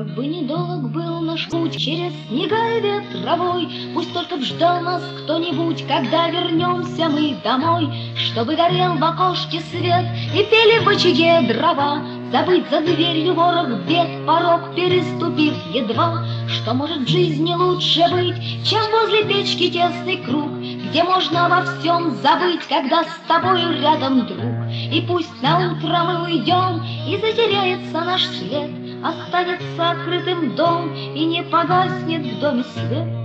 Как бы недолг был наш путь через снега и ветровой, пусть только б ждал нас кто-нибудь, когда вернемся мы домой, чтобы горел в окошке свет и пели в очаге дрова, забыть за дверью ворох бед, порог переступив едва. Что может в жизни лучше быть, чем возле печки тесный круг, где можно обо всем забыть, когда с тобою рядом друг. И пусть на утро мы уйдем, и затеряется наш след, останется открытым дом, и не погаснет в доме свет.